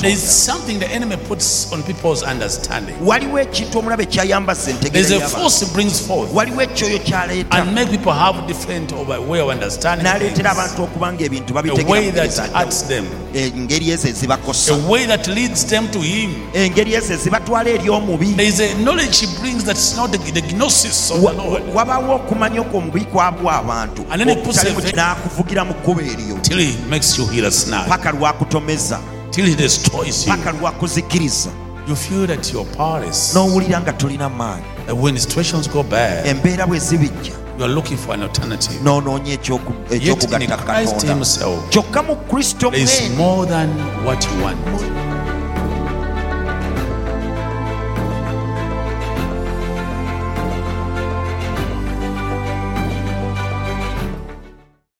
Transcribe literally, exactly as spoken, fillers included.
There is something the enemy puts on people's understanding. waliwo ekintu omulabe kyayambaza There is a entegeera force he brings forth waliwo ekyoyo kyaleeta and make people have different way of understanding n'aleetera things. abantu okuba ng'ebintu A way that babitegeera hurts them, engeri ezo ezibakosa a way that leads them to him. engeri ezo ezibatwala eri omubi There is a knowledge he brings that's not the, the gnosis of the Lord. wabaawo okumanya okwo omubikwabwa abantu And then he puts okutali a mu- ve- n'akuvugira mu kkubo eryo Till he makes you hear a snap, paka lwakutomeza till he destroys you. paka lwakuzikiriza You feel that you're powerless. n'owulira nga tolina maanyi And when situations go bad, embeera bwe zibijja you are looking for an alternative. n'onoonya ekyoku- Yet in ekyokugatta Christ katonda himself, kyokka mu kristo there is mwene more than what you want.